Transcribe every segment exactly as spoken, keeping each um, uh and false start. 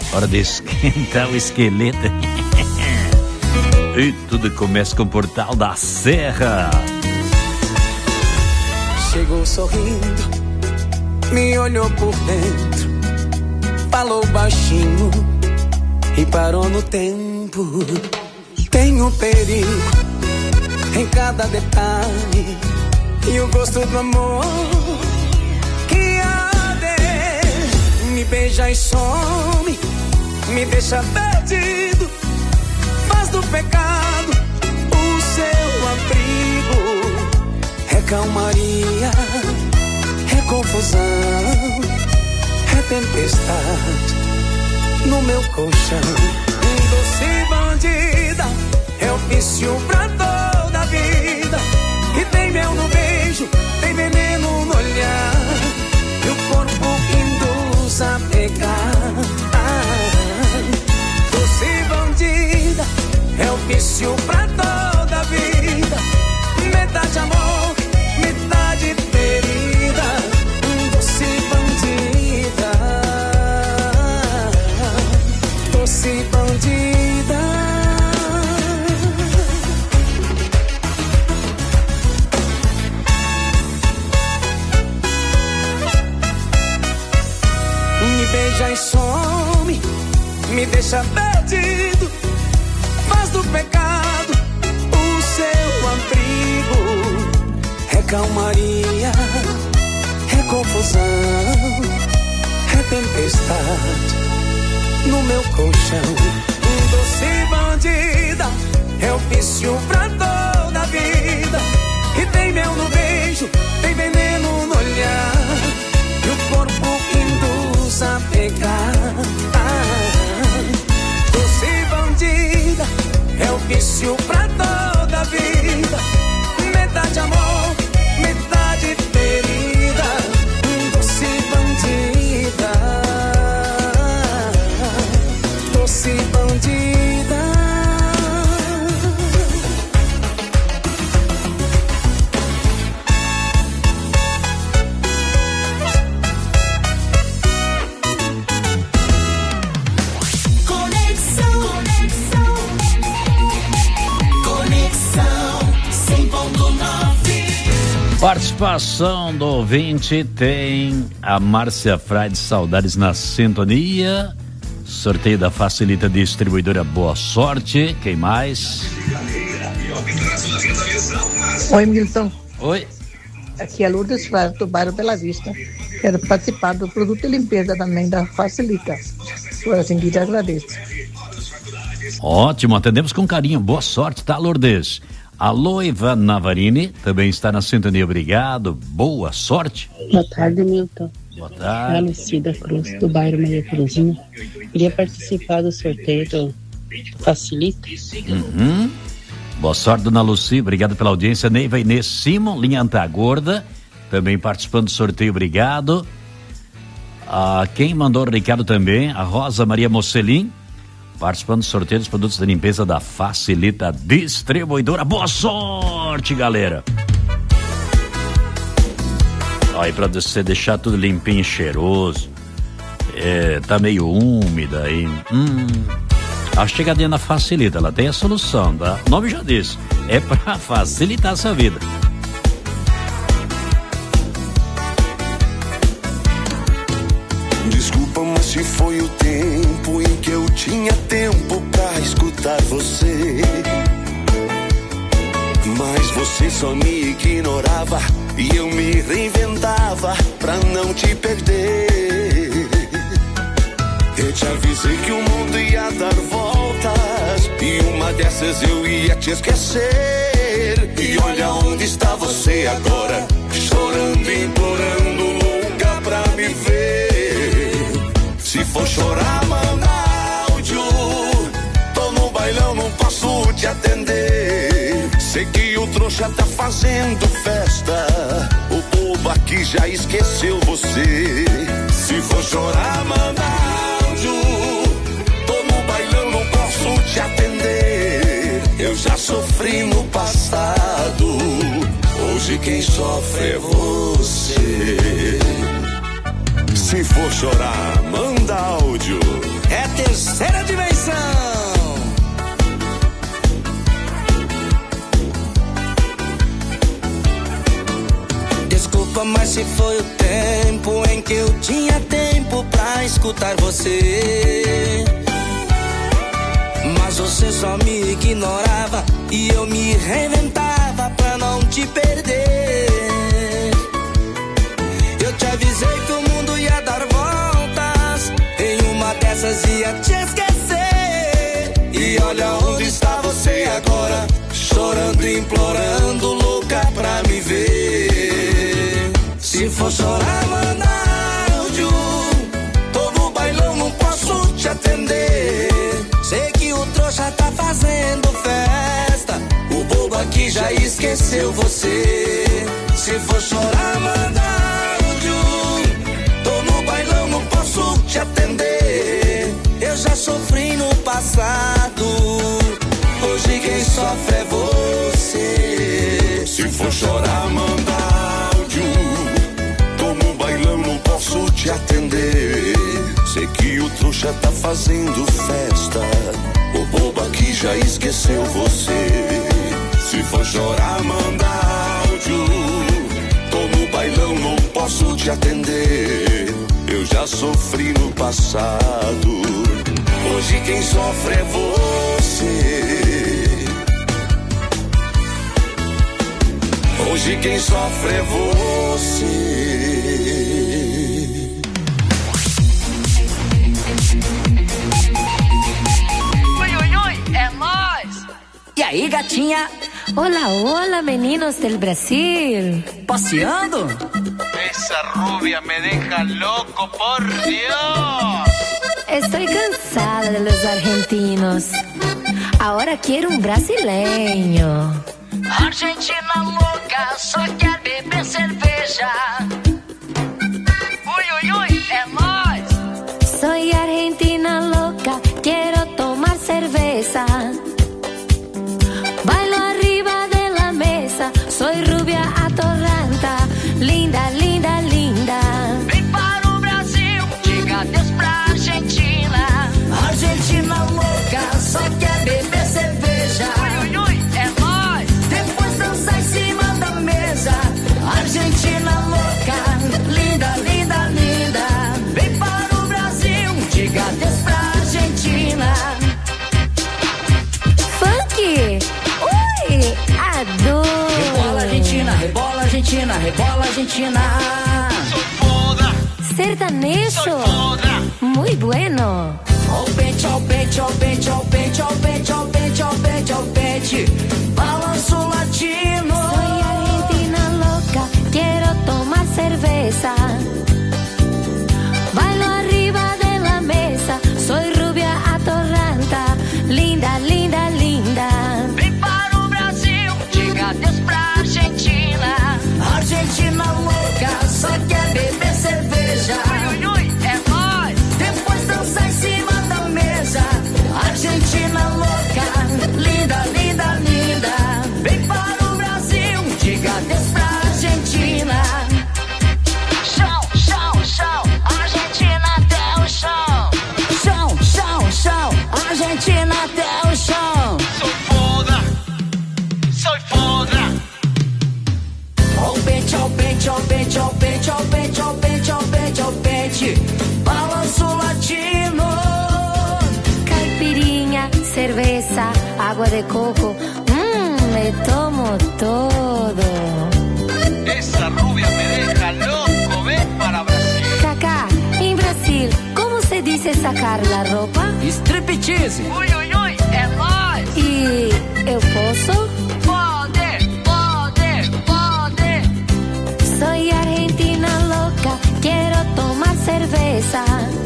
Hora de esquentar o esqueleto. E tudo começa com o Portal da Serra. Chegou sorrindo, me olhou por dentro, falou baixinho e parou no tempo. Tem um perigo em cada detalhe e o gosto do amor que arde. Me beija e some, me deixa perdido, faz do pecado o seu abrigo. É calmaria, é confusão, é tempestade no meu colchão. Doce bandida, é o vício pra toda a vida. E tem mel no beijo, tem veneno no olhar, e o corpo induz a pegar. Doce bandida, é o vício pra toda a vida. Metade amor, metade ferida. Doce bandida, doce bandida. Me beija e some, me deixa perdido, faz do pecado o seu abrigo. É calmaria, é confusão, é tempestade no meu colchão. Doce bandida, é o vício pra toda a vida. E tem mel no beijo, tem veneno no olhar, e o corpo induz a pegar. Doce bandida, é o vício pra toda a vida. Metade amor, metade ferida. Doce bandida, doce bandida. Conexão, conexão, conexão cem ponto nove. Participação do ouvinte tem a Márcia Frade, saudades na sintonia. Sorteio da Facilita Distribuidora, boa sorte. Quem mais? Oi, Milton. Oi. Aqui é Lourdes Flávio, do bairro Bela Vista. Quero participar do produto de limpeza também da Facilita. Por assim que te agradeço. Ótimo, atendemos com carinho. Boa sorte, tá, Lourdes? Alô, Ivan Navarini, também está na sintonia. Obrigado. Boa sorte. Boa tarde, Milton. Boa É a tarde. Lucida Cruz, do bairro Maria Terezinha. Queria participar do sorteio do Facilita. Uhum. Boa sorte, dona Luci. Obrigado pela audiência. Neiva Inês Simon, linha Antagorda, também participando do sorteio. Obrigado. Ah, quem mandou o recado também, a Rosa Maria Mocelin, participando do sorteio dos produtos de limpeza da Facilita Distribuidora. Boa sorte, galera. Aí pra você deixar tudo limpinho e cheiroso. É, tá meio úmida aí. Hum, a chegadinha na Facilita, ela tem a solução, tá? O nome já disse, é pra facilitar a sua vida. Desculpa, mas se foi o tempo em que eu tinha tempo pra escutar você. Mas você só me ignorava e eu me reinventava pra não te perder. Eu te avisei que o mundo ia dar voltas e uma dessas eu ia te esquecer. E olha onde está você agora, chorando, implorando, louca pra me ver. Se for chorar, manda áudio. Tô no bailão, não posso te atender. Sei que o trouxa tá fazendo festa, o povo aqui já esqueceu você. Se for chorar, manda áudio. Tô no bailão, não posso te atender. Eu já sofri no passado, hoje quem sofre é você. Se for chorar, manda áudio. É T mas se foi o tempo em que eu tinha tempo pra escutar você. Mas você só me ignorava e eu me reinventava pra não te perder. Eu te avisei que o mundo ia dar voltas, em uma dessas ia te esquecer. E olha onde está você agora, chorando e implorando, louca pra me ver. Se for chorar, manda áudio, tô no bailão, não posso te atender. Sei que o trouxa tá fazendo festa, o bobo aqui já esqueceu você. Se for chorar, manda áudio, tô no bailão, não posso te atender. Eu já sofri no passado, hoje quem sofre é você. Se for chorar, manda áudio, tô no bailão, não posso te atender. Sei que o trouxa tá fazendo festa, o bobo aqui já esqueceu você. Se for chorar, manda áudio, tô no bailão, não posso te atender. Eu já sofri no passado, hoje quem sofre é você. Hoje quem sofre é você. E aí, gatinha? Hola, hola, meninos del Brasil. ¿Paseando? Esa rubia me deja loco, por Dios. Estoy cansada de los argentinos. Ahora quiero un brasileño. Argentina louca, só quer beber cerveja. Ui, ui, ui, é nóis. Soy argentina loca, quiero tomar cerveza. Bailo arriba de la mesa, soy rubia atorranta, linda, linda, linda. Vem para o Brasil, diga adeus pra Argentina. Argentina louca, só quer beber cerveja. Ui, ui, ui, é nóis. Depois dançar em cima da mesa. Argentina louca, linda, linda, linda. Vem para o Brasil, diga adeus pra Argentina. Funk! Adoro. Rebola Argentina, rebola Argentina, rebola Argentina. Soy foda. Sertanejo. Soy foda. Muy bueno. Ó o pente, ó o pente, ó o pente, ó o pente, ó o pente, ó o pente, ó o pente, ó o pente. Balanço latino. Soy argentina loca, quiero tomar cerveza. Bailo arriba de la mesa, soy rubia atorranta, linda, linda, linda. Adeus pra Argentina. Argentina louca, só quer beber cerveja. Ui, ui, ui, é nóis. Depois dançar em cima da mesa. Argentina louca, linda, linda, linda. Vem para o Brasil, diga adeus pra Argentina. Chão, chão, chão, Argentina até o chão. Chão, chão, chão, Argentina até o chão. Soy foda. Soy foda. Ó o pente, ó o pente, ó o pente, ó o pente, ó o pente, ó o pente, ó o pente, ó o pente. Balanço latino. Caipirinha, cerveza, água de coco. Mmm, me tomo todo. Esa rubia me deja loco, ven para Brasil. Cacá, em Brasil, como se dice sacar la ropa? Striptease. Ui, ui, ui, é nóis. E eu posso? Pode, pode, pode. Soy argentina loca, quiero tomar cerveza.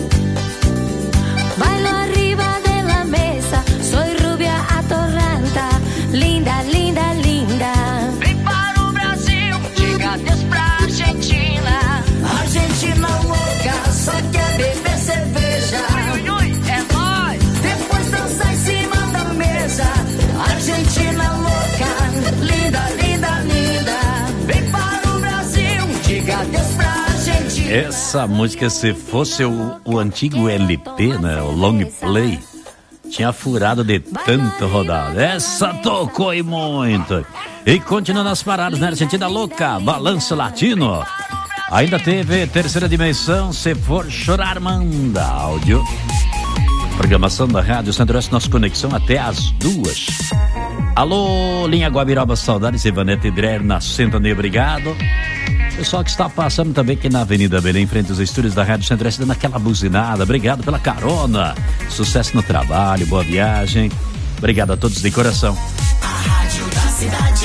Bailo arriba de la mesa, soy rubia atorranta, linda, linda, linda. Vem para o Brasil, diga adeus pra Argentina. Argentina louca, só quer beber cerveja. Ui, ui, ui, é nóis. Depois dançar em cima da mesa. Argentina louca, linda, linda, linda. Vem para o Brasil, diga adeus pra Argentina. Essa música, se fosse o, o antigo L P, né, o long play, tinha furado de tanto rodar. Essa tocou e muito. E continuando as paradas, né, Argentina louca, balanço latino. Ainda teve Terceira Dimensão, Se For Chorar, manda áudio. Programação da Rádio Centro-Oeste, nossa conexão até as duas. Alô, linha Guabiroba, saudades, Ivanete Dreher, na Centoneira, obrigado. Pessoal que está passando também aqui na Avenida Belém, em frente aos estúdios da Rádio Centro-Oeste, dando aquela buzinada, obrigado pela carona. Sucesso no trabalho, boa viagem. Obrigado a todos de coração. A Rádio da Cidade,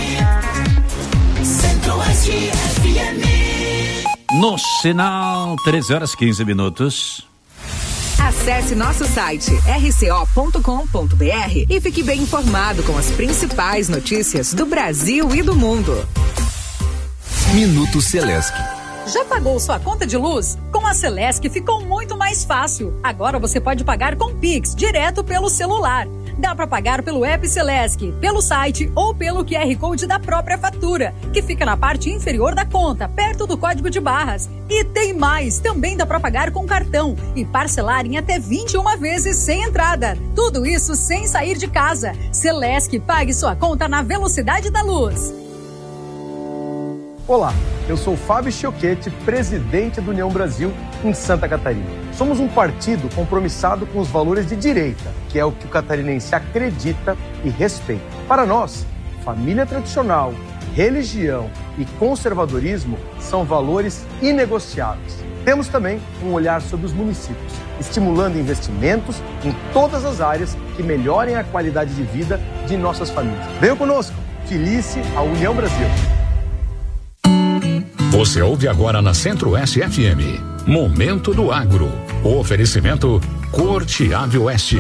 Centro-Oeste F M. No sinal, treze horas e quinze minutos. Acesse nosso site r c o ponto com ponto b r e fique bem informado com as principais notícias do Brasil e do mundo. Minuto Celesc. Já pagou sua conta de luz? Com a Celesc ficou muito mais fácil. Agora você pode pagar com Pix, direto pelo celular. Dá para pagar pelo app Celesc, pelo site ou pelo Q R Code da própria fatura, que fica na parte inferior da conta, perto do código de barras. E tem mais, também dá para pagar com cartão e parcelar em até vinte e uma vezes sem entrada. Tudo isso sem sair de casa. Celesc, pague sua conta na velocidade da luz. Olá, eu sou Fábio Chiochetti, presidente do União Brasil em Santa Catarina. Somos um partido compromissado com os valores de direita, que é o que o catarinense acredita e respeita. Para nós, família tradicional, religião e conservadorismo são valores inegociáveis. Temos também um olhar sobre os municípios, estimulando investimentos em todas as áreas que melhorem a qualidade de vida de nossas famílias. Venham conosco, filice a União Brasil. Você ouve agora na Centro-Oeste F M. Momento do Agro. O oferecimento Corte Ave Oeste.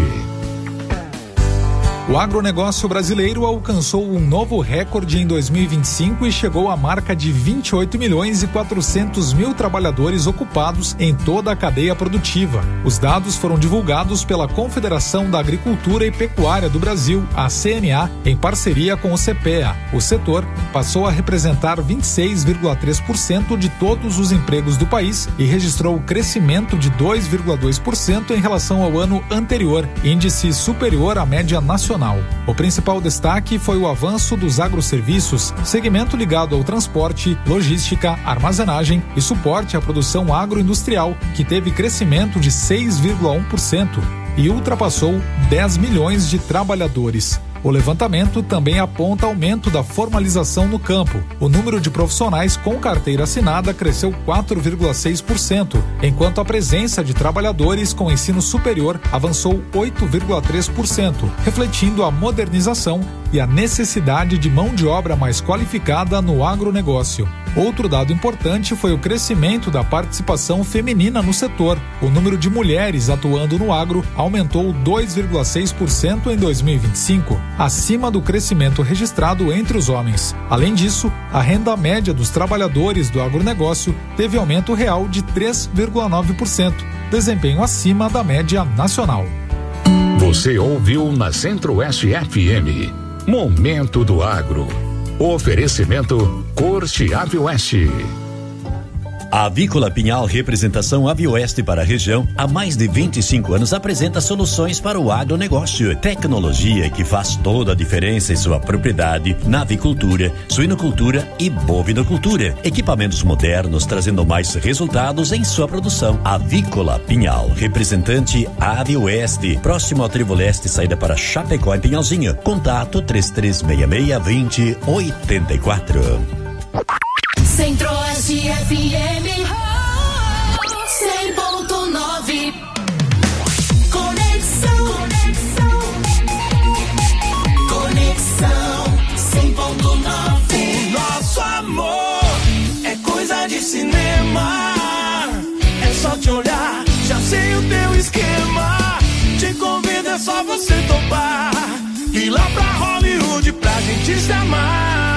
O agronegócio brasileiro alcançou um novo recorde em dois mil e vinte e cinco e chegou à marca de vinte e oito milhões e quatrocentos mil trabalhadores ocupados em toda a cadeia produtiva. Os dados foram divulgados pela Confederação da Agricultura e Pecuária do Brasil, a C N A, em parceria com o CEPEA. O setor passou a representar vinte e seis vírgula três por cento de todos os empregos do país e registrou crescimento de dois vírgula dois por cento em relação ao ano anterior, índice superior à média nacional. O principal destaque foi o avanço dos agroserviços, segmento ligado ao transporte, logística, armazenagem e suporte à produção agroindustrial, que teve crescimento de seis vírgula um por cento e ultrapassou dez milhões de trabalhadores. O levantamento também aponta aumento da formalização no campo. O número de profissionais com carteira assinada cresceu quatro vírgula seis por cento, enquanto a presença de trabalhadores com ensino superior avançou oito vírgula três por cento, refletindo a modernização e a necessidade de mão de obra mais qualificada no agronegócio. Outro dado importante foi o crescimento da participação feminina no setor. O número de mulheres atuando no agro aumentou dois vírgula seis por cento em dois mil e vinte e cinco, acima do crescimento registrado entre os homens. Além disso, a renda média dos trabalhadores do agronegócio teve aumento real de três vírgula nove por cento, desempenho acima da média nacional. Você ouviu na Centro-Oeste F M. Momento do Agro. Oferecimento Corte Ave Oeste. A Avícola Pinhal, representação Avioeste para a região, há mais de vinte e cinco anos apresenta soluções para o agronegócio. Tecnologia que faz toda a diferença em sua propriedade na avicultura, suinocultura e bovinocultura. Equipamentos modernos trazendo mais resultados em sua produção. Avícola Pinhal, representante Avioeste, próximo ao Trevo Leste, saída para Chapecó em Pinhalzinho. Contato três três seis seis, dois zero oito quatro. Centro-Oeste F M cem ponto nove. Conexão, conexão, conexão cem ponto nove. O nosso amor é coisa de cinema. É só te olhar, já sei o teu esquema. Te convido, é só você topar. Ir lá pra Hollywood pra gente se amar.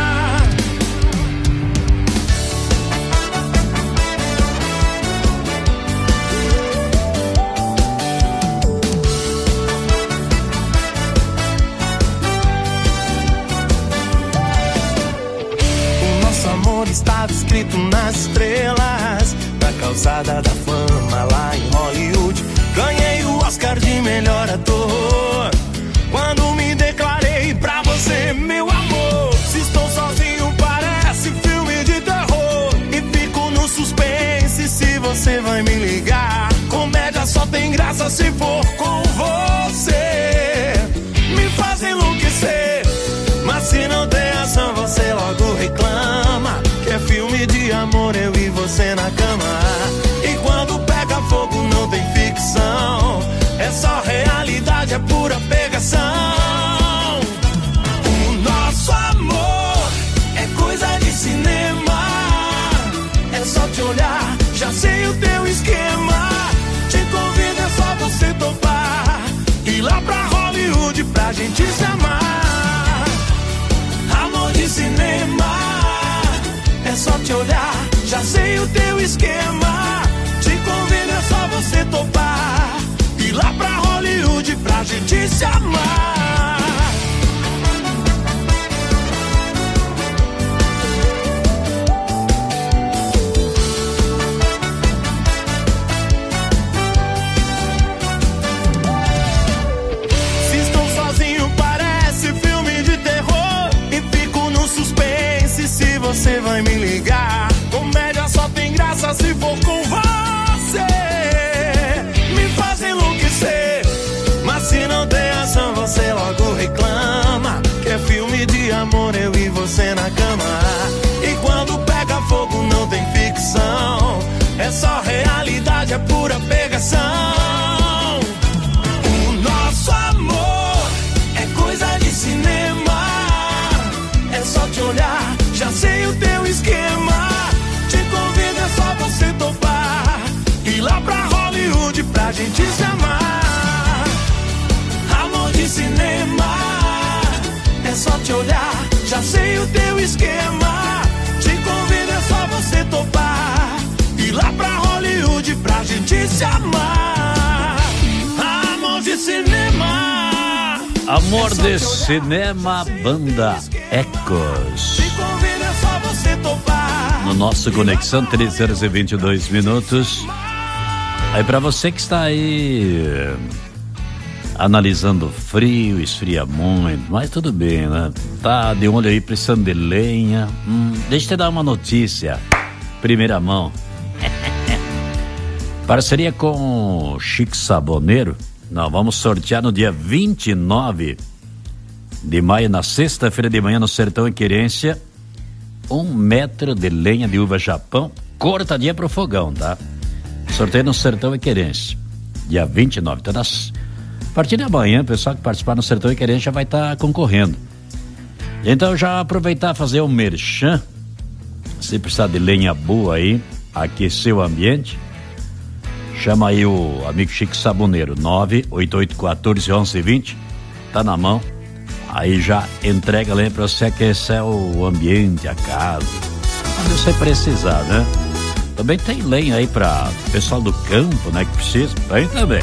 Estava escrito nas estrelas da calçada da fama lá em Hollywood. Ganhei o Oscar de melhor ator quando me declarei pra você, meu amor. Se estou graça se for com você. Me faz enlouquecer, mas se não tem ação você logo reclama. Que é filme de amor, eu e você na cama. E quando pega fogo não tem ficção, é só realidade, é pura pegação. O nosso amor é coisa de cinema, é só te olhar, já sei o teu esquema. Te convido, é só você topar, ir lá pra Hollywood pra gente se amar. Amor de cinema, é só te olhar, já sei o teu esquema. Te convido, é só você topar, ir lá pra Hollywood pra gente se amar. Se estou sozinho parece filme de terror, e fico no suspense se você vai me ligar. Comédia só tem graça se for com você. Me faz enlouquecer, mas se não tem ação você logo reclama. Que é filme de amor, eu e você na cama. E quando pega fogo não tem ficção, é só realidade, é pura pegação. O nosso amor é coisa de cinema, é só te olhar, já sei o teu esquema. Te convido, é só você topar, ir lá pra Hollywood pra gente se amar. Amor de cinema, é só te olhar, já sei o teu esquema. Te convido, é só você topar, ir lá pra Hollywood pra gente se amar. Amor de cinema, Amor de cinema, banda Ecos. te convido, é só você topar. No nosso Conexão, três horas e vinte e dois minutos. Aí pra você que está aí analisando o frio, esfria muito, mas tudo bem, né? Tá de olho aí precisando de lenha. Hum, deixa eu te dar uma notícia, primeira mão. Parceria com Chique Saboneiro. Nós vamos sortear no dia vinte e nove de maio, na sexta-feira de manhã, no Sertão e Querência, um metro de lenha de uva Japão, cortadinha pro fogão, tá? Sorteio no Sertão e Querência, dia vinte e nove. Então, nas... a partir de amanhã, o pessoal que participar no Sertão e Querência já vai estar tá concorrendo. Então, já aproveitar e fazer um merchan. Se precisar de lenha boa aí, aquecer o ambiente, chama aí o amigo Chique Saboneiro, nove oito oito um quatro um um dois zero, tá na mão. Aí já entrega lenha pra você aquecer o ambiente, a casa, quando você precisar, né? Também tem lenha aí pra pessoal do campo, né, que precisa, tem também.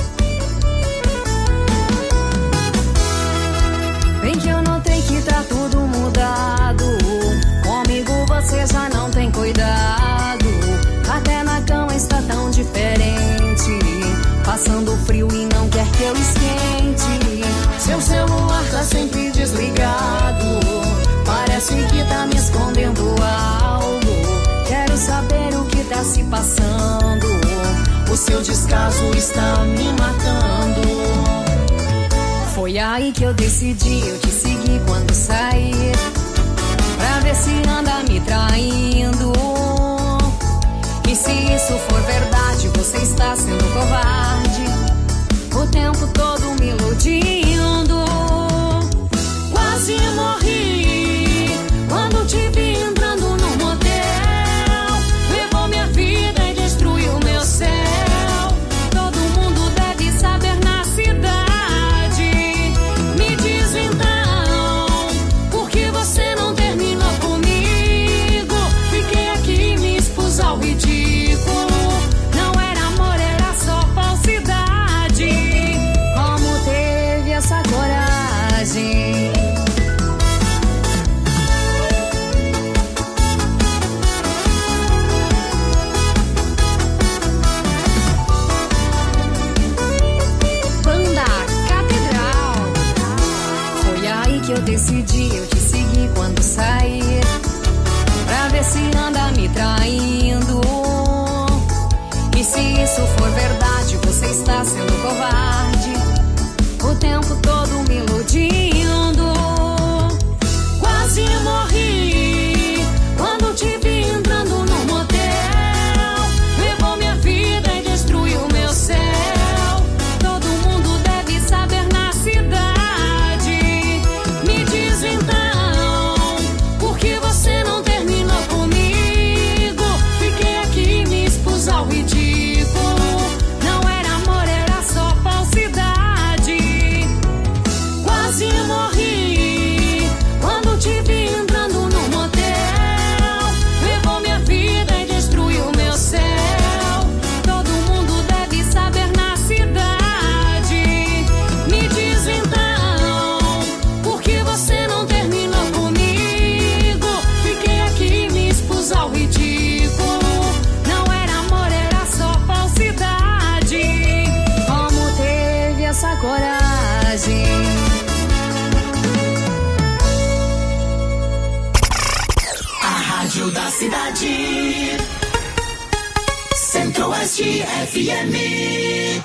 Bem que eu notei que tá tudo mudado, comigo você já não tem cuidado, até na cama está tão diferente, passando frio e não quer que eu esquente. Seu celular tá sempre desligado, parece que tá me escondendo algo. Quero saber o que tá se passando, o seu descaso está me matando. Foi aí que eu decidi, eu te segui quando saí, pra ver se anda me traindo. E se isso for verdade, você está sendo covarde, o tempo todo me iludindo. Quase morri quando te vi entrando no motel, levou minha vida e destruiu meu céu. Todo mundo deve saber na cidade. Me diz então, por que você não terminou comigo? Fiquei aqui, me expus ao ridículo. Não era amor, era só falsidade. Como teve essa coragem? Banda Catedral. Foi aí que eu decidi, eu te segui quando saí, pra ver se anda me traindo. E se isso for verdade, você está sendo covarde, cidade. Centro-Oeste F M.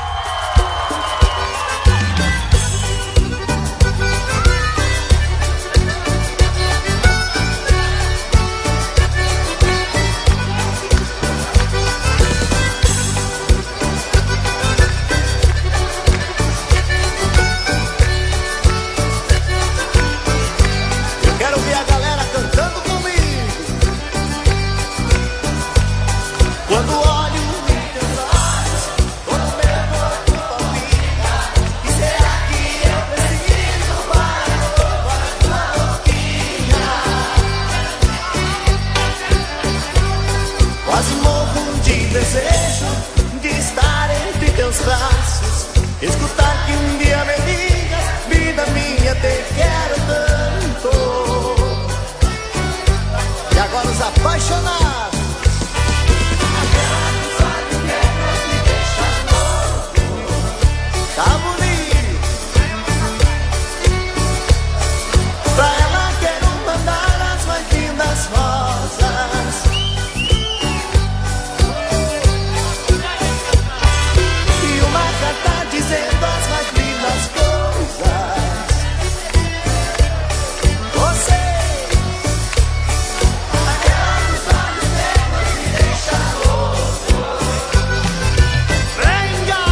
Escutar que um dia me digas, vida minha, te quero tanto. E agora os apaixonados. Tá bonito. Pra ela quero mandar as mais lindas rosas. E uma carta dizendo as mais lindas coisas. Você, aquela dos olhos negros me deixa louco. Venga!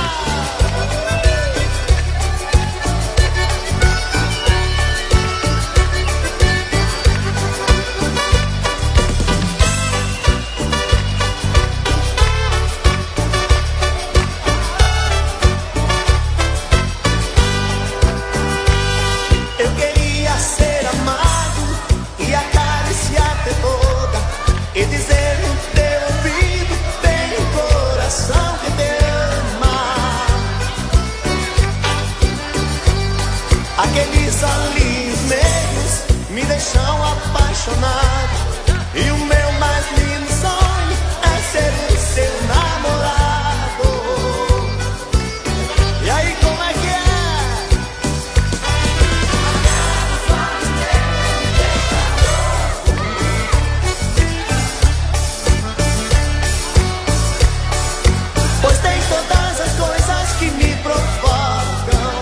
Eu queria ser amado e acariciar-te toda e dizer no teu ouvido, tem um coração que te ama. Aqueles olhinhos negros me deixam apaixonado e o meu mais lindo sonho é ser o seu namorado. E aí, como é que é? Pois tem todas as coisas que me provocam.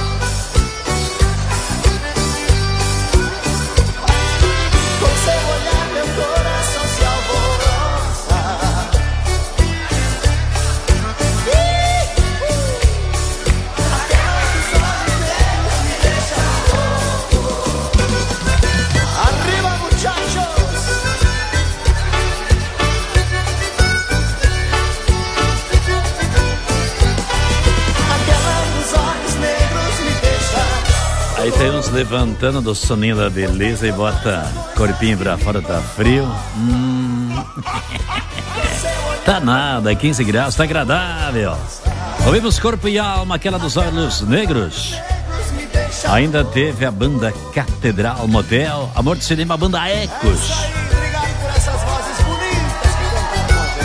Com seu olhar meu coração se alvoroça. Aquela dos olhos negros me deixa louco. Arriba, muchachos. Aquela dos olhos negros me deixa. Aí tem uns levantando do soninho da beleza e bota corpinho pra fora, tá frio. Hum. Tá nada, quinze graus, tá agradável. Ouvimos Corpo e Alma, aquela dos olhos negros. Ainda teve a banda Catedral Motel, Amor de Cinema, a banda Ecos. Obrigado por essas vozes bonitas que cantaram com a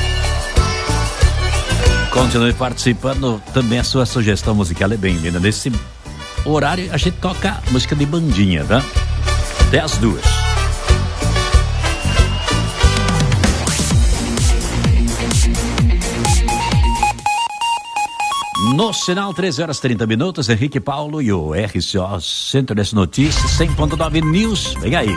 gente. Continue participando, também a sua sugestão musical é bem-vinda. Nesse horário a gente toca música de bandinha, tá? Até as duas. No sinal, treze horas e trinta minutos, Henrique Paulo e o R C O Centro-Oeste Notícias, cem ponto nove News. Vem aí.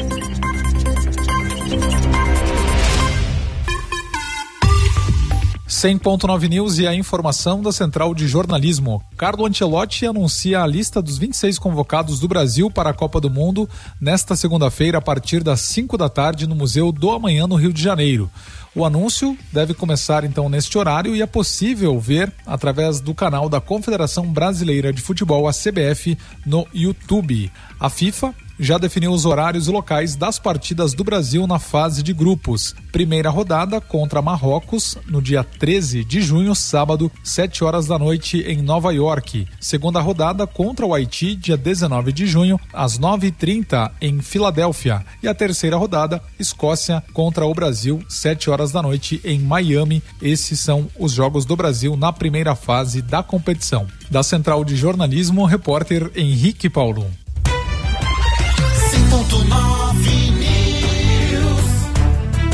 cem ponto nove News e a informação da Central de Jornalismo. Carlo Ancelotti anuncia a lista dos vinte e seis convocados do Brasil para a Copa do Mundo nesta segunda-feira a partir das cinco da tarde no Museu do Amanhã, no Rio de Janeiro. O anúncio deve começar então neste horário e é possível ver através do canal da Confederação Brasileira de Futebol, a C B F, no YouTube. A FIFA já definiu os horários e locais das partidas do Brasil na fase de grupos. Primeira rodada contra Marrocos, no dia treze de junho, sábado, sete horas da noite, em Nova York. Segunda rodada contra o Haiti, dia dezenove de junho, às nove e trinta, em Filadélfia. E a terceira rodada, Escócia contra o Brasil, sete horas da noite, em Miami. Esses são os jogos do Brasil na primeira fase da competição. Da Central de Jornalismo, repórter Henrique Paulo. cem ponto nove News.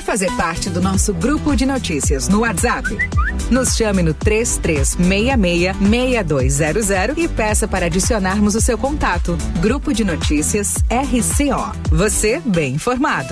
fazer parte do nosso grupo de notícias no WhatsApp? Nos chame no três três seis seis, seis dois zero zero e peça para adicionarmos o seu contato. Grupo de Notícias R C O. Você bem informado.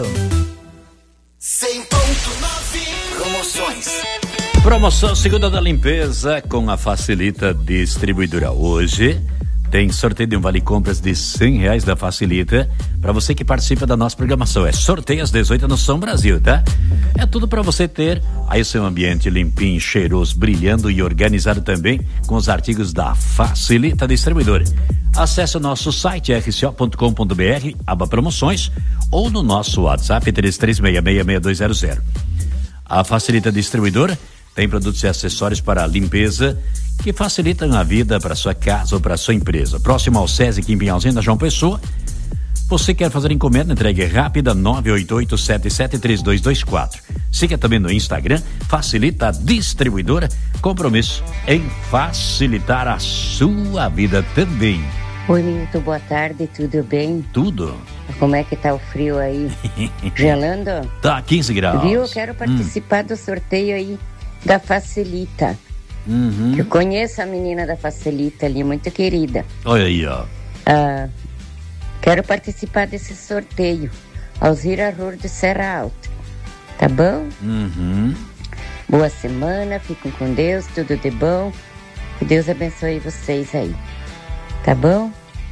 cem ponto nove Promoções. Promoção Segunda da Limpeza com a Facilita Distribuidora. Hoje tem sorteio de um vale compras de cem reais da Facilita para você que participa da nossa programação. É sorteio às dezoito no São Brasil, tá? É tudo para você ter aí o seu ambiente limpinho, cheiroso, brilhando e organizado também com os artigos da Facilita Distribuidora. Acesse o nosso site r c o ponto com ponto b r, aba promoções, ou no nosso WhatsApp três três seis seis, seis dois zero zero. A Facilita Distribuidora tem produtos e acessórios para a limpeza que facilitam a vida para sua casa ou para sua empresa. Próximo ao SESI, aqui em Pinhalzinho, da João Pessoa. Você quer fazer encomenda, entrega rápida, nove oito oito sete sete três dois dois quatro. Siga também no Instagram, Facilita Distribuidora, compromisso em facilitar a sua vida também. Oi, Milton, boa tarde, tudo bem? Tudo. Como é que tá o frio aí? Gelando? Tá, quinze graus. Viu? Eu quero participar hum. do sorteio aí da Facilita. Uhum. Eu conheço a menina da Facilita ali, muito querida. Olha aí, ó. Ah, quero participar desse sorteio. Alzira Rur de Serra Alta. Tá bom? Uhum. Boa semana, fiquem com Deus, tudo de bom. Que Deus abençoe vocês aí. Tá bom?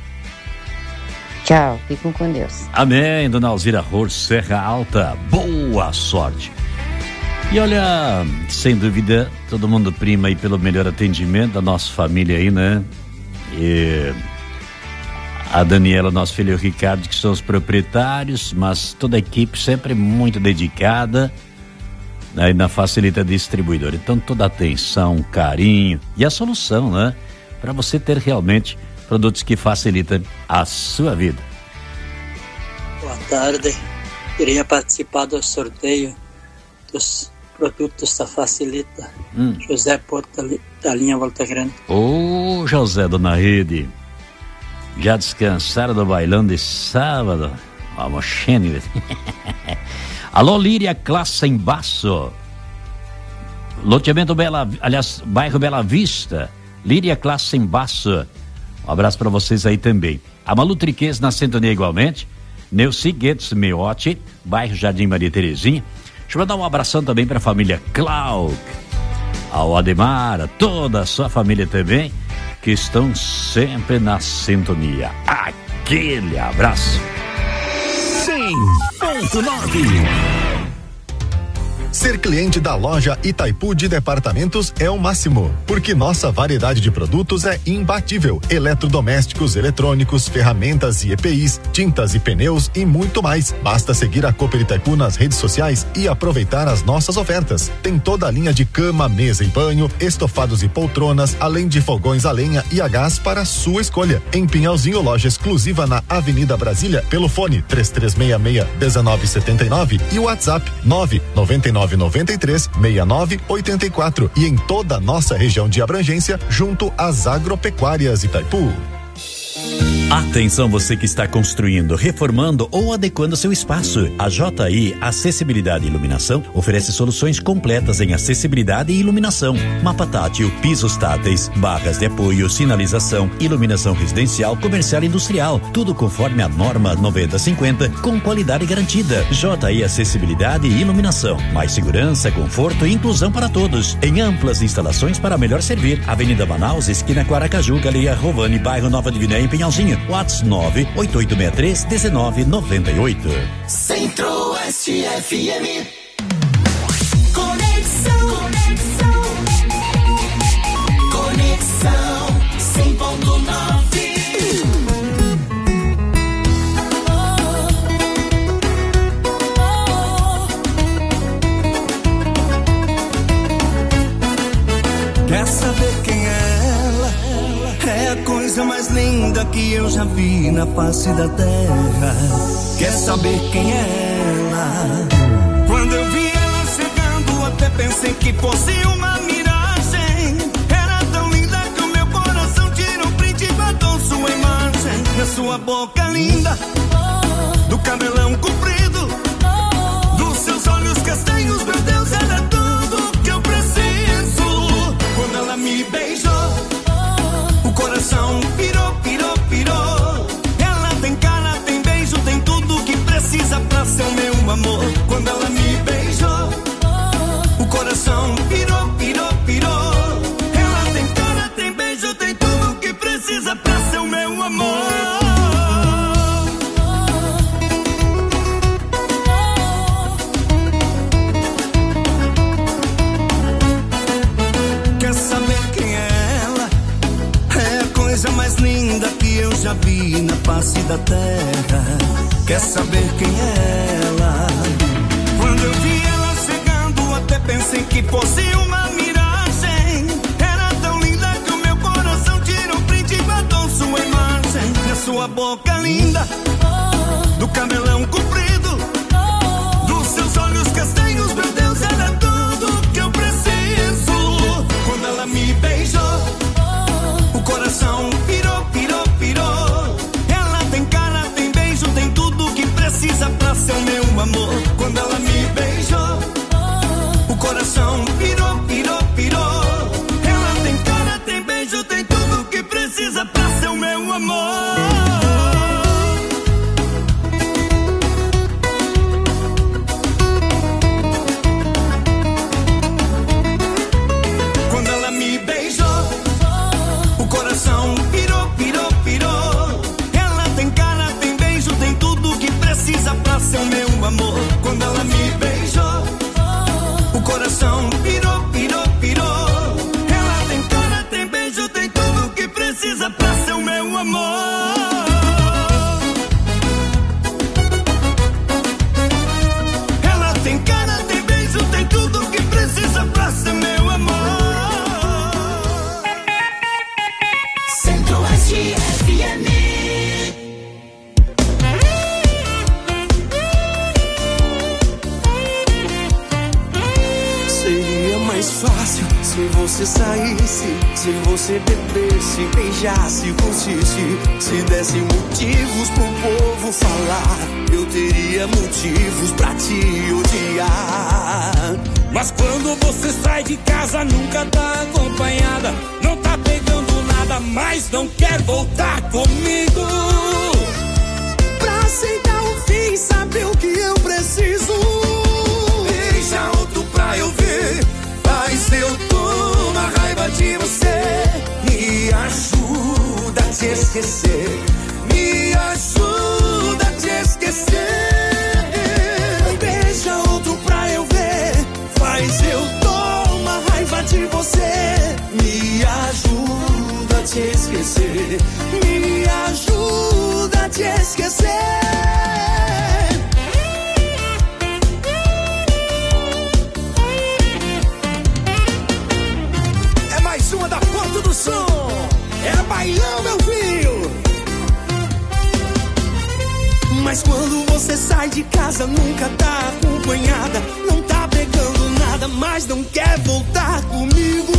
Tchau, fiquem com Deus. Amém, dona Alzira Rur, Serra Alta. Boa sorte. E olha, sem dúvida, todo mundo prima aí pelo melhor atendimento da nossa família aí, né? E a Daniela, nosso filho, e o Ricardo, que são os proprietários, mas toda a equipe sempre muito dedicada, né? Na Facilita Distribuidora. Então, toda a atenção, carinho e a solução, né? Para você ter realmente produtos que facilitam a sua vida. Boa tarde. Queria participar do sorteio dos produtos da Facilita. Hum. José Porta, da linha Volta Grande. Ô, José, dona Rede, já descansaram do bailão de sábado? Vamos, Xene. Alô, Líria Classe em Baço. Loteamento Bela, aliás, bairro Bela Vista. Líria Classe em Baço. Um abraço para vocês aí também. A Malu Triquez na sintonia igualmente. Neuci Guedes Meotti, bairro Jardim Maria Terezinha. Deixa eu mandar um abração também para a família Clark, ao Ademar, a toda a sua família também, que estão sempre na sintonia. Aquele abraço. cem ponto nove. Ser cliente da loja Itaipu de Departamentos é o máximo, porque nossa variedade de produtos é imbatível. Eletrodomésticos, eletrônicos, ferramentas e E P Is, tintas e pneus e muito mais. Basta seguir a Cooper Itaipu nas redes sociais e aproveitar as nossas ofertas. Tem toda a linha de cama, mesa e banho, estofados e poltronas, além de fogões a lenha e a gás para a sua escolha. Em Pinhalzinho, loja exclusiva na Avenida Brasília, pelo fone três três seis seis, um nove sete nove e o WhatsApp nove nove nove nove três seis nove oito quatro e em toda a nossa região de abrangência, junto às agropecuárias Itaipu. Atenção, você que está construindo, reformando ou adequando seu espaço. A J I Acessibilidade e Iluminação oferece soluções completas em acessibilidade e iluminação. Mapa tátil, pisos táteis, barras de apoio, sinalização, iluminação residencial, comercial e industrial. Tudo conforme a norma noventa cinquenta, com qualidade garantida. J I Acessibilidade e Iluminação. Mais segurança, conforto e inclusão para todos. Em amplas instalações para melhor servir. Avenida Manaus, esquina Guaracaju, Galeria Rovani, bairro Nova Diviné, em Pinhalzinho. WhatsApp nove oito oito seis três um nove nove oito. Centro-Oeste F M. Conexão, conexão, conexão, cem ponto nove. Quer saber quem é ela? É a coisa mais linda que eu já vi na face da terra. Quer saber quem é ela? Quando eu vi ela chegando, até pensei que fosse uma miragem. Era tão linda que o meu coração tirou um print e guardou sua imagem. Na sua boca linda, do cabelão comprido, dos seus olhos que saber quem é ela. Quando eu vi ela chegando, até pensei que fosse uma miragem. Era tão linda que o meu coração tirou print e guardou sua imagem. Na sua boca linda, do cabelão comprido, dos seus olhos castanhos, meu Deus, era tudo que eu preciso. Quando ela me beijou, o coração pirou, pirou, pirou. Ela tem cara, tem beijo, tem tudo que precisa pra ser o meu amor. Quando ela me beijou, o coração pirou, pirou, pirou. Ela tem cara, tem beijo, tem tudo que precisa pra ser o meu amor. Quando ela me beijou, o coração pirou, pirou, pirou. Ela tem cara, tem beijo, tem tudo que precisa pra ser o meu amor. Quando ela me beijou, o coração pirou, pirou, pirou. Ela tem cara, tem beijo, tem tudo que precisa pra ser o meu amor. Ela tem cara, tem beijo, tem tudo que precisa pra ser meu amor. Centro-Oeste F M. Seria mais fácil se você saísse, se você bebesse, beijasse, curtisse, se desse motivos pro povo falar. Eu teria motivos pra te odiar. Mas quando você sai de casa nunca tá acompanhada, não tá pegando nada, mas não quer voltar comigo. Pra aceitar o fim, sabe o que eu preciso? Beija outro pra eu ver, faz eu tomar raiva de você. Me ajuda a te esquecer, me ajuda a te esquecer. Beija outro pra eu ver, faz eu tomar raiva de você. Me ajuda a te esquecer, me ajuda a te esquecer. É mais uma da Porta do Som, é bailão, meu filho. Mas quando você sai de casa nunca tá acompanhada, não tá pegando nada, mas não quer voltar comigo.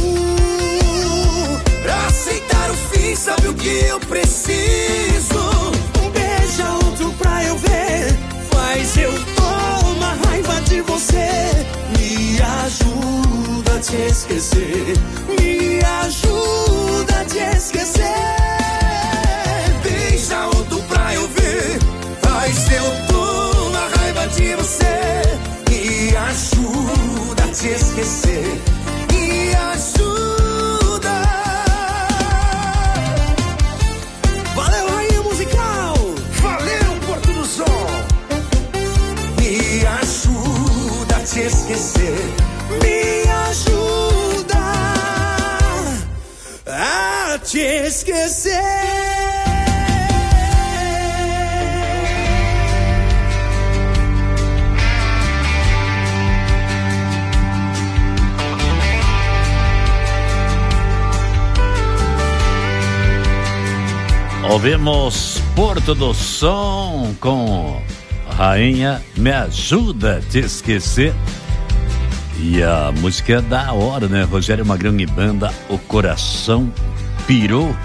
Pra aceitar o fim, sabe o que eu preciso? Beija outro pra eu ver, faz eu tomar raiva de você. Me ajuda a te esquecer, me ajuda a te esquecer. Beija outro pra eu ver, faz eu tomar raiva de você. Me ajuda a te esquecer, me ajuda. Valeu, Rainha Musical, valeu, Porto do Som. Me ajuda a te esquecer, me ajuda a te esquecer. Ouvimos Porto do Som com Rainha, Me Ajuda a Te Esquecer. E a música é da hora, né? Rogério Magrão e Banda, O Coração Pirou.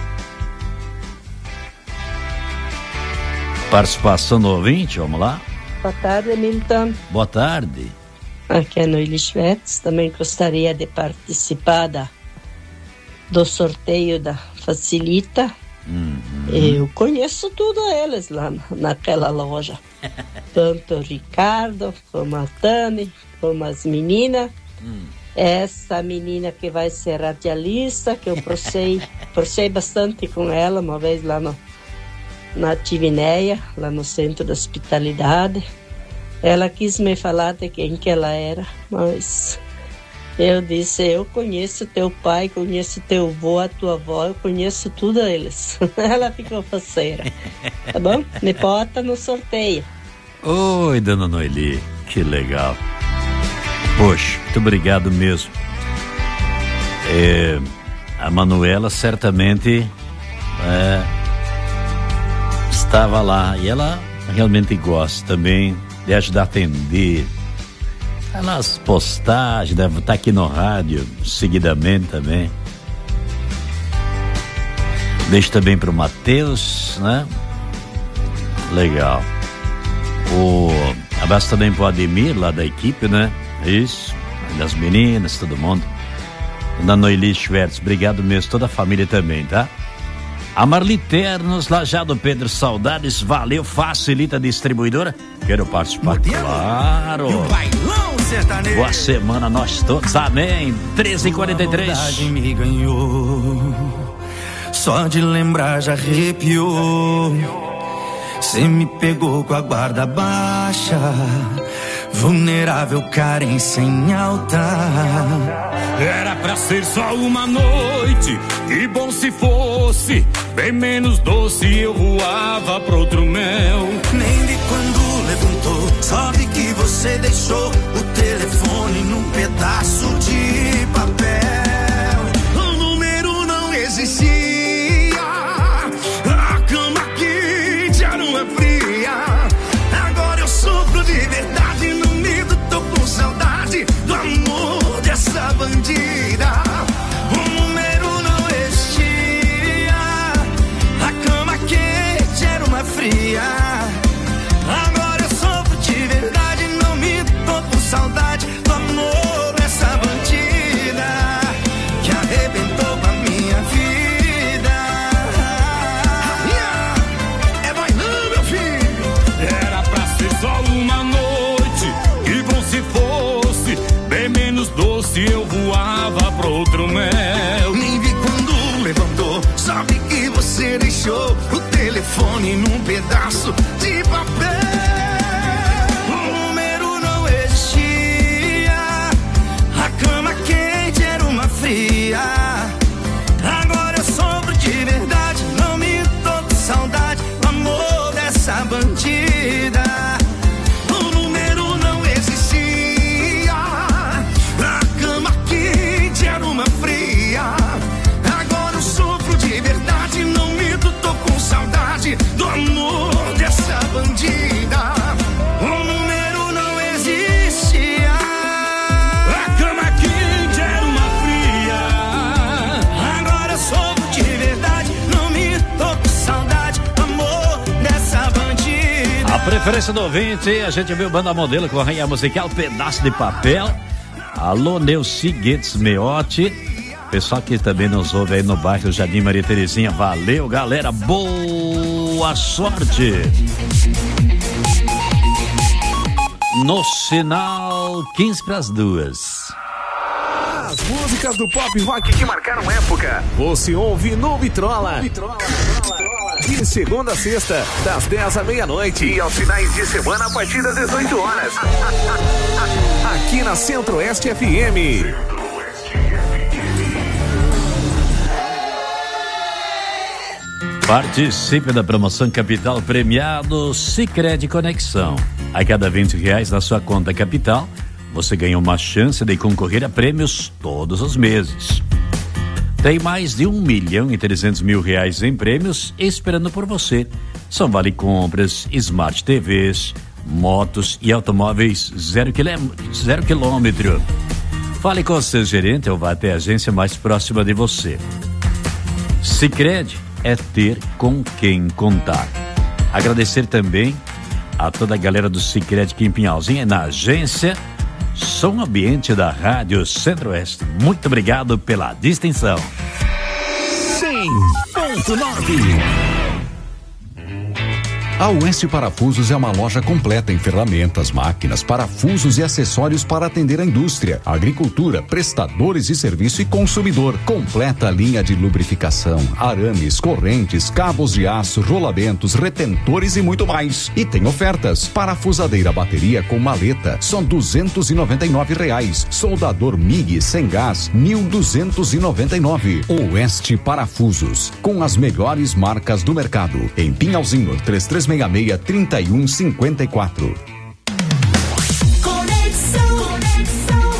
Participação do ouvinte, vamos lá. Boa tarde, Milton. Boa tarde. Aqui é Noeli Schwetz. Também gostaria de participar da, do sorteio da Facilita. Uhum. Eu conheço tudo eles lá naquela loja. Tanto o Ricardo, como a Tani, como as meninas. Hum. Essa menina que vai ser radialista, que eu procei, procei bastante com ela uma vez lá no, na Tivineia, lá no centro da hospitalidade. Ela quis me falar de quem que ela era, mas eu disse, eu conheço teu pai, conheço teu avô, a tua avó, eu conheço tudo eles. Ela ficou faceira. Tá bom? Me bota no sorteio. Oi, dona Noeli, que legal. Poxa, muito obrigado mesmo. É, a Manuela certamente é, estava lá e ela realmente gosta também de ajudar a atender. As postagens, deve estar aqui no rádio seguidamente também. Deixo também para o Matheus, né? Legal. O abraço também para o Ademir, lá da equipe, né? Isso, das meninas, todo mundo. Da Noeli Schwertz, obrigado mesmo, toda a família também, tá? A Marli Ternos, lá já do Pedro Saudades, valeu, facilita distribuidora. Quero participar, claro. Boa semana nós todos, amém. treze e quarenta e três. Me ganhou, só de lembrar já arrepiou. Cê me pegou com a guarda baixa, vulnerável, carência em alta. Era pra ser só uma noite, e bom se fosse bem menos doce, eu voava pro outro mel. Nem vi quando levantou, só vi que você deixou o telefone num pedaço de papel. O número não existia, a cama quente era uma fria. Agora eu sofro de verdade, no medo tô com saudade do amor dessa bandida. O número não existia, a cama quente era uma fria. Agora eu sofro de verdade, não me tô com saudade do amor dessa bandida que arrebentou com a minha vida. É bailando, meu filho. Era pra ser só uma noite, e bom se fosse bem menos doce, eu voava pro outro mel. Nem vi quando levantou, só vi que você deixou o telefone num pedaço de papel. O número não existia, a cama quente era uma fria. Agora eu sofro de verdade, não me tô com saudade do amor dessa bandida. O número não existia, a cama quente era uma fria. Agora eu sofro de verdade, não me tô com saudade do amor dessa bandida. O número não existia, a cama quente era uma fria. agora eu sofro de verdade, não me tô com saudade do amor dessa bandida. A preferência do ouvinte, a gente viu Banda Modelo com a rainha musical Pedaço de Papel. Alô, Neuci Guedes Meotti. Pessoal que também nos ouve aí no bairro Jardim Maria Terezinha. Valeu, galera. Boa sorte. No sinal, quinze para as duas. As músicas do pop rock que marcaram época, você ouve no Vitrola. Vitrola. De segunda a sexta, das dez à meia-noite. E aos finais de semana, a partir das dezoito horas. Aqui na Centro-Oeste F M. Participe da promoção Capital Premiado Sicredi Conexão. A cada vinte reais na sua conta Capital, você ganha uma chance de concorrer a prêmios todos os meses. Tem mais de um milhão e trezentos mil reais em prêmios esperando por você. São vale compras, smart T Vs, motos e automóveis zero, quilém- zero quilômetro. Fale com o seu gerente ou vá até a agência mais próxima de você. Sicredi é ter com quem contar. Agradecer também a toda a galera do Sicredi aqui em Pinhalzinho, na agência Som Ambiente da Rádio Centro-Oeste. Muito obrigado pela distinção. cem ponto nove. A Oeste Parafusos é uma loja completa em ferramentas, máquinas, parafusos e acessórios para atender a indústria, agricultura, prestadores de serviço e consumidor. Completa linha de lubrificação, arames, correntes, cabos de aço, rolamentos, retentores e muito mais. E tem ofertas. Parafusadeira bateria com maleta, só duzentos e noventa e nove reais. Soldador M I G sem gás, mil duzentos e noventa e nove. Oeste Parafusos, com as melhores marcas do mercado. Em Pinhalzinho, três três seis seis, três um cinco quatro. Conexão, conexão,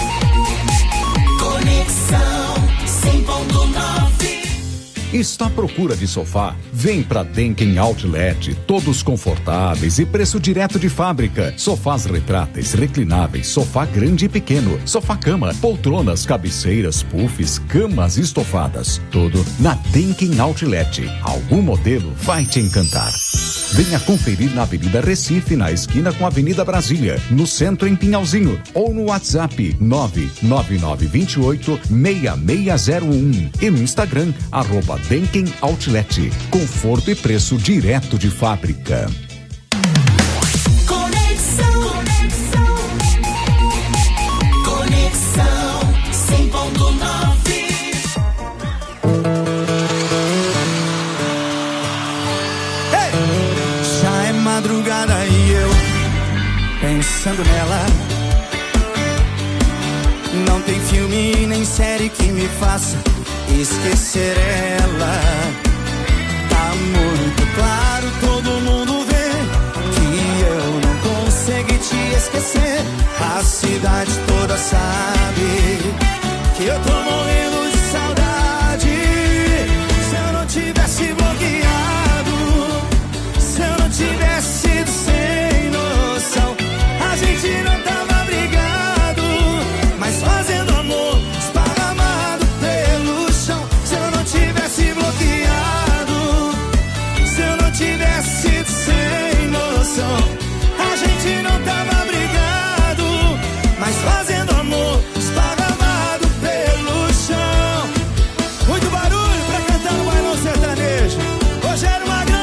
conexão cem ponto nove. Está à procura de sofá? Vem pra Denken Outlet, todos confortáveis e preço direto de fábrica. Sofás retráteis, reclináveis, sofá grande e pequeno, sofá-cama, poltronas, cabeceiras, puffs, camas estofadas. Tudo na Denken Outlet. Algum modelo vai te encantar. Venha conferir na Avenida Recife, na esquina com a Avenida Brasília, no centro em Pinhalzinho, ou no WhatsApp nove nove nove dois oito, seis seis zero um e no Instagram, arroba Denken Outlet. Conforto e preço direto de fábrica. Conexão, conexão, conexão cem ponto nove. Já é madrugada e eu pensando nela. Não tem filme nem série que me faça esquecer ela. Tá muito claro, todo mundo vê que eu não consegui te esquecer. A cidade toda sabe que eu tô morrendo de saudade. Se eu não tivesse bloqueado, se eu não tivesse sido sem noção, a gente não tava brigado, mas fazendo amor esparramado pelo chão. Se eu não tivesse bloqueado, se eu não tivesse sido sem noção, a gente não tava brigado, mas fazendo amor esparramado pelo chão. Muito barulho pra cantar no bailão sertanejo. Rogério Magrão,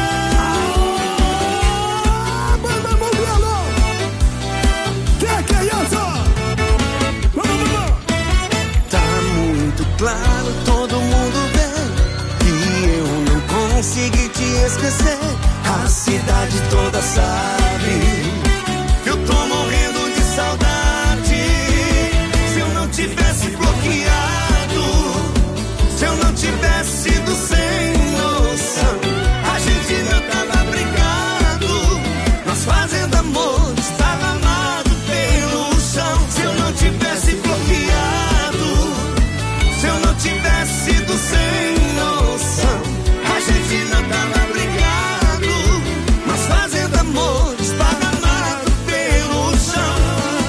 banda Modelo. Que que é isso? Vamos, vamos. Tá muito claro, todo mundo vê que eu não consegui te esquecer. A cidade toda sabe que eu tô morrendo de saudade. Se eu não tivesse bloqueado, se eu não tivesse sido sem noção, a gente não tava brigado, nós fazendo amor esparramado pelo chão. Se eu não tivesse bloqueado, se eu não tivesse sido sem noção, a gente não tava brigado, nós fazendo amor esparramado pelo chão.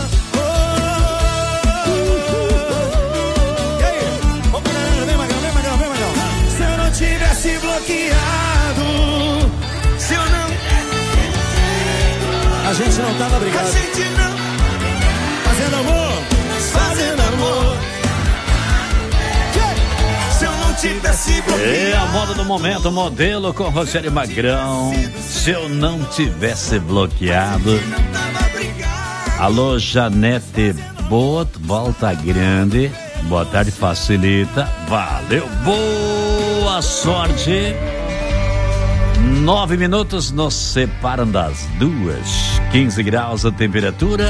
E aí? Vamos lá, vem Magrão, vem Magrão, vem Magrão. Se eu não tivesse bloqueado, se eu não... A gente não tava brigado. A gente não... Fazendo amor, fazendo amor. Se eu não tivesse bloqueado. É a moda do momento, modelo com Rogério Magrão. Se eu não tivesse bloqueado. Alô, Janete Bot, Volta Grande. Boa tarde, facilita. Valeu, boa sorte. Nove minutos nos separam das duas. quinze graus a temperatura.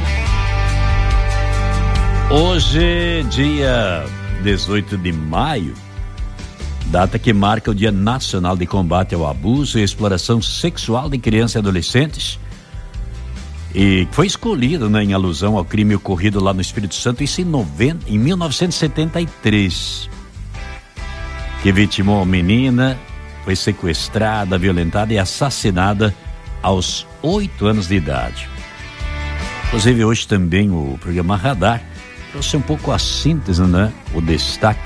Hoje, dia dezoito de maio, data que marca o Dia Nacional de Combate ao Abuso e Exploração Sexual de Crianças e Adolescentes, e foi escolhido, né, em alusão ao crime ocorrido lá no Espírito Santo isso em, noventa, em mil novecentos e setenta e três, que vitimou a menina, foi sequestrada, violentada e assassinada aos oito anos de idade. Inclusive hoje também o programa Radar trouxe um pouco a síntese, né, o destaque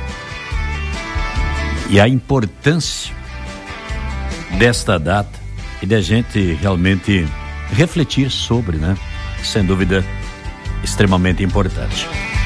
e a importância desta data e da gente realmente refletir sobre, né? Sem dúvida, extremamente importante.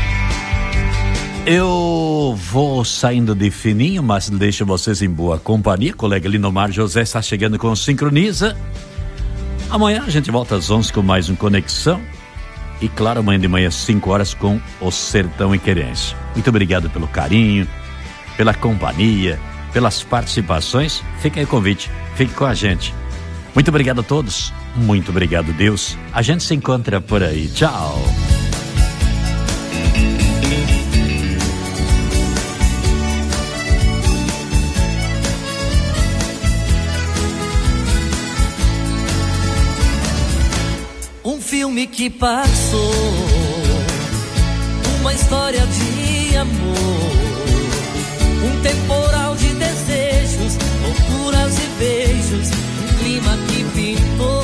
Eu vou saindo de fininho, mas deixo vocês em boa companhia. O colega Lindomar José está chegando com o Sincroniza. Amanhã a gente volta às onze com mais um Conexão. E claro, amanhã de manhã, cinco horas, com o Sertão e Querência. Muito obrigado pelo carinho, pela companhia, pelas participações. Fica aí o convite, fique com a gente. Muito obrigado a todos, muito obrigado, Deus. A gente se encontra por aí. Tchau. filme que passou, uma história de amor, um temporal de desejos, loucuras e beijos, um clima que pintou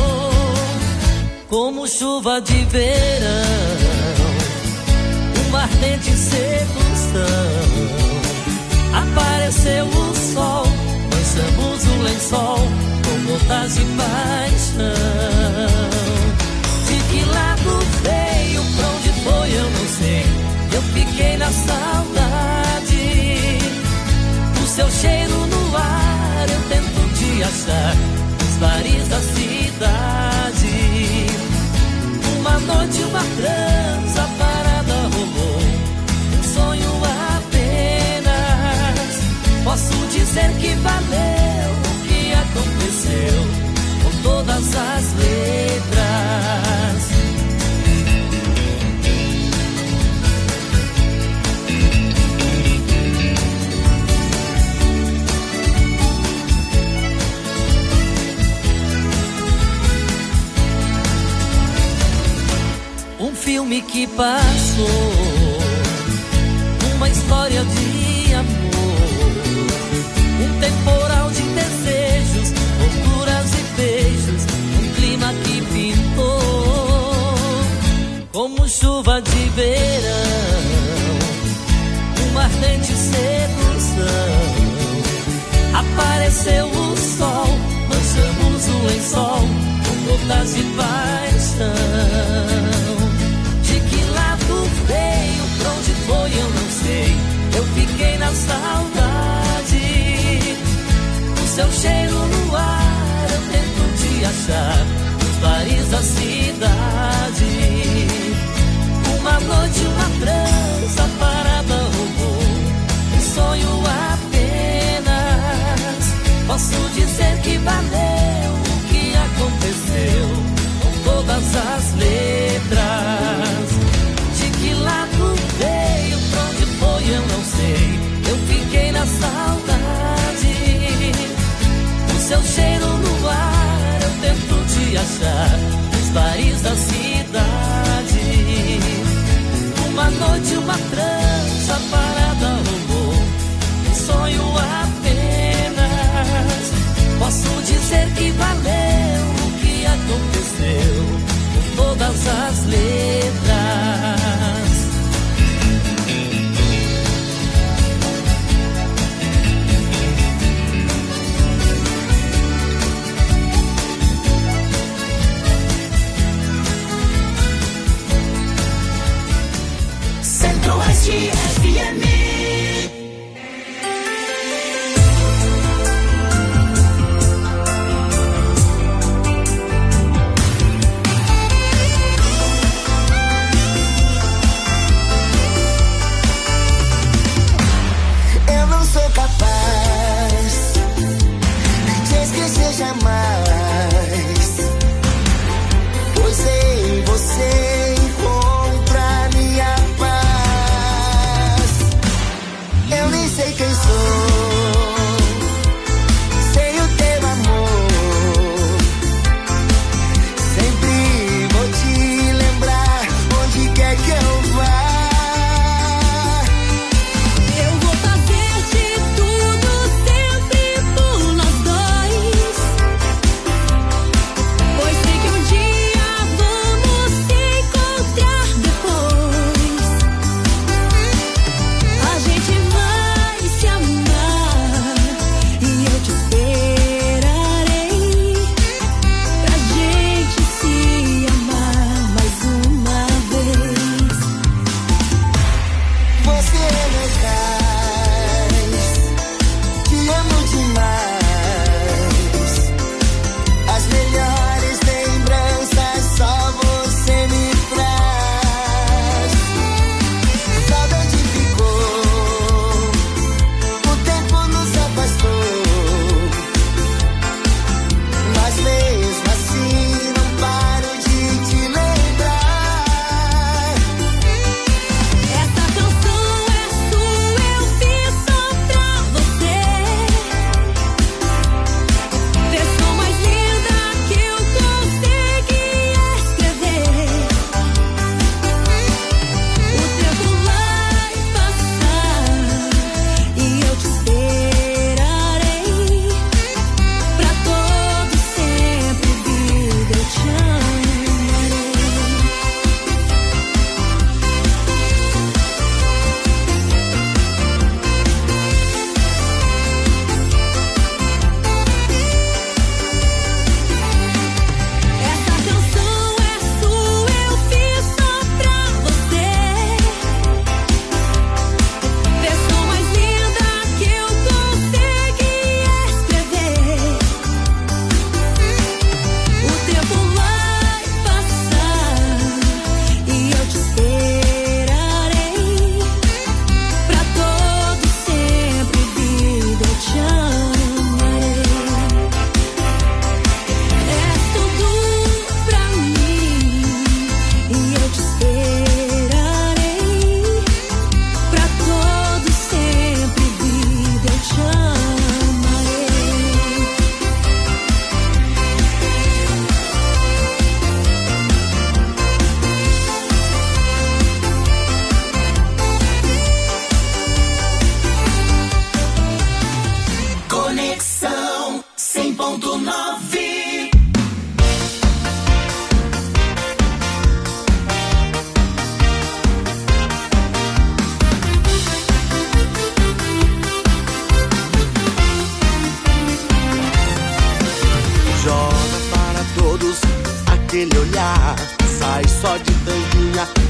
como chuva de verão, uma ardente sedução. Apareceu o sol, lançamos o lençol com gotas de paixão. De que lado veio, pra onde foi eu não sei, eu fiquei na saudade. O seu cheiro no ar eu tento te achar nos bares da cidade. Uma noite, uma trança parada rolou, um sonho apenas. Posso dizer que valeu o que aconteceu, com todas as letras. Um filme que passou, uma história de amor, um temporal de desejos, loucuras e beijos, um clima que pintou como chuva de verão, uma ardente sedução. Apareceu o sol, manchamos o lençol com gotas de paixão. Veio, pra onde foi eu não sei, eu fiquei na saudade. O seu cheiro no ar eu tento te achar nos bares da cidade. Uma noite, uma trança parada roubou, um sonho apenas. Posso dizer que valeu o que aconteceu, com todas as letras.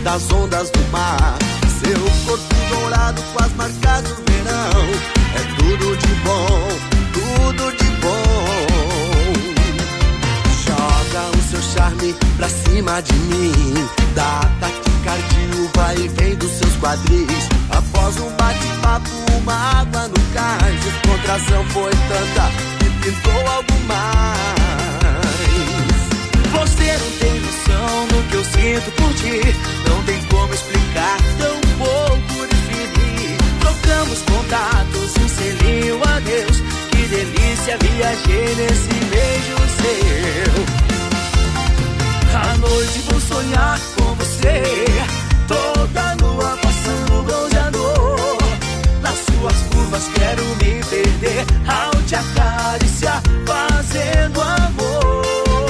das ondas do mar. Seu corpo dourado com as marcas do verão. É tudo de bom, tudo de bom. Joga o seu charme pra cima de mim. Dá taquicardia, o vai e vem dos seus quadris. Após um bate-papo, uma água no cais. A contração foi tanta que pintou algo mais. Você não tem noção do que eu sinto por ti. Não tem como explicar, tão pouco definir. Trocamos contatos, um selinho, adeus. Que delícia, viajei nesse beijo seu. À noite vou sonhar com você, toda nua passando bronzeador. Nas suas curvas quero me perder, ao te acariciar, fazendo amor.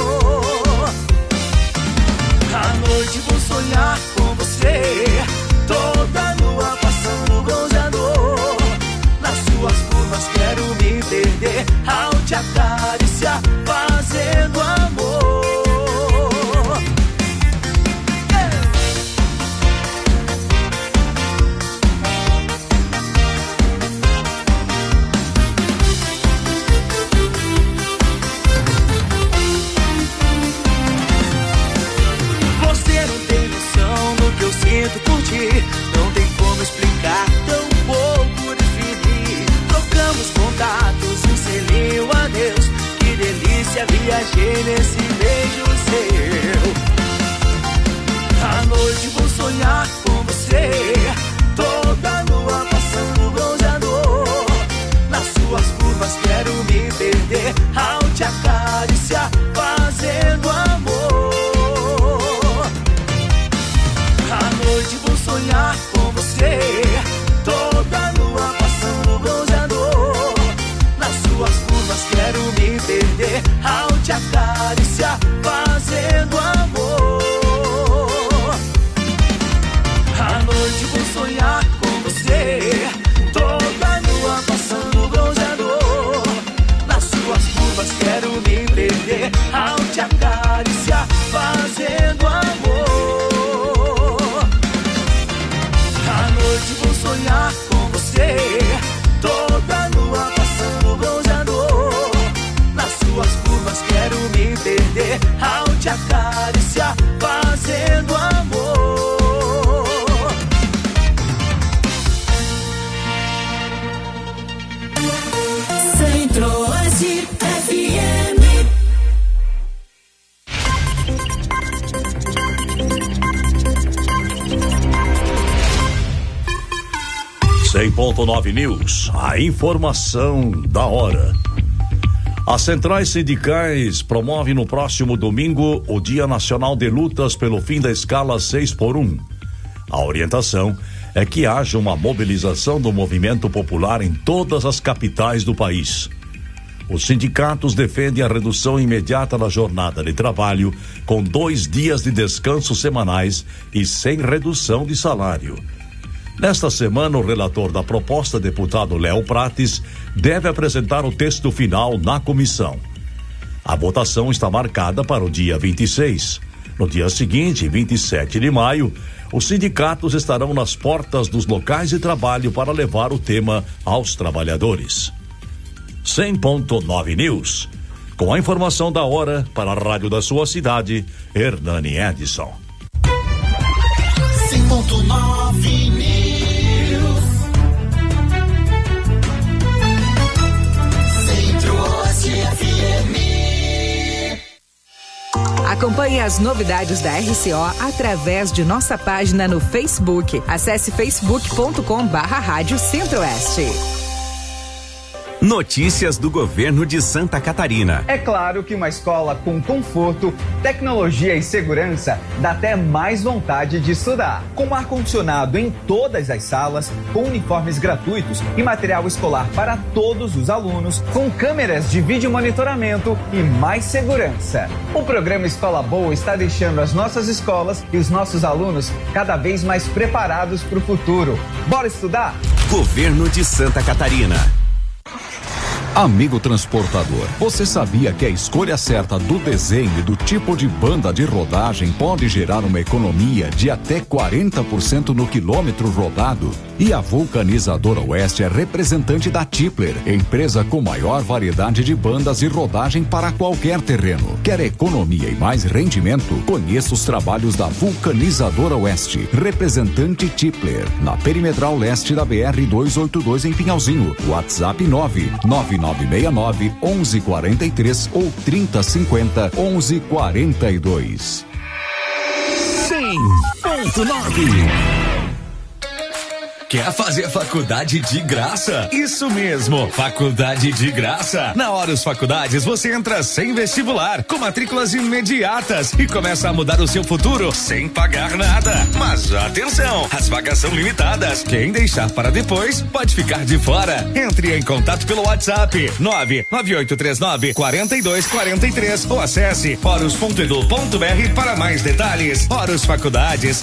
À noite vou sonhar com você, toda nua passando bronzeador. Nas suas curvas quero me perder, ao te acariciar, fazendo amor. Por ti, não tem como explicar, tão pouco definir. Trocamos contatos, um selinho, adeus. Que delícia, viajei nesse beijo seu. À noite vou sonhar com você, toda nua passando bronzeador. Nas suas curvas quero me perder, ao te acariciar, fazendo amor. À noite vou sonhar com você, toda nua passando bronzeador. Nas suas curvas quero me perder, ao te acariciar, fazendo amor. À noite vou sonhar com você, toda nua passando bronzeador. Nas suas curvas quero me perder, ao te acariciar, fazendo amor. Vou sonhar com você, toda nua passando bronzeador. Nas suas curvas quero me perder, ao te acariciar, fazendo amor. Centro-Oeste F M. cem ponto nove News, a informação da hora. As centrais sindicais promovem no próximo domingo o Dia Nacional de Lutas pelo fim da escala seis por um. A orientação é que haja uma mobilização do movimento popular em todas as capitais do país. Os sindicatos defendem a redução imediata da jornada de trabalho, com dois dias de descanso semanais e sem redução de salário. Nesta semana, o relator da proposta, deputado Léo Prates, deve apresentar o texto final na comissão. A votação está marcada para o dia vinte e seis. No dia seguinte, vinte e sete de maio, os sindicatos estarão nas portas dos locais de trabalho para levar o tema aos trabalhadores. cem ponto nove News. Com a informação da hora para a rádio da sua cidade, Hernani Edson. cem ponto nove News. Centro-Oeste F M. Acompanhe as novidades da R C O através de nossa página no Facebook. Acesse facebook ponto com barra Rádio Centro-Oeste. Notícias do governo de Santa Catarina. É claro que uma escola com conforto, tecnologia e segurança dá até mais vontade de estudar. Com ar-condicionado em todas as salas, com uniformes gratuitos e material escolar para todos os alunos, com câmeras de vídeo monitoramento e mais segurança. O programa Escola Boa está deixando as nossas escolas e os nossos alunos cada vez mais preparados para o futuro. Bora estudar? Governo de Santa Catarina. Amigo transportador, você sabia que a escolha certa do desenho e do tipo de banda de rodagem pode gerar uma economia de até quarenta por cento no quilômetro rodado? E a Vulcanizadora Oeste é representante da Tipler, empresa com maior variedade de bandas e rodagem para qualquer terreno. Quer economia e mais rendimento? Conheça os trabalhos da Vulcanizadora Oeste, representante Tipler, na Perimetral Leste da B R duzentos e oitenta e dois em Pinhalzinho. WhatsApp nove nove nove seis nove um um quatro três ou trinta cinquenta onze quarenta e dois. cem ponto nove. Quer fazer faculdade de graça? Isso mesmo, faculdade de graça. Na Horus Faculdades você entra sem vestibular, com matrículas imediatas e começa a mudar o seu futuro sem pagar nada. Mas atenção, as vagas são limitadas. Quem deixar para depois pode ficar de fora. Entre em contato pelo WhatsApp nove nove oito três nove quatro dois quatro três ou acesse horus ponto edu ponto br para mais detalhes. Horus Faculdades,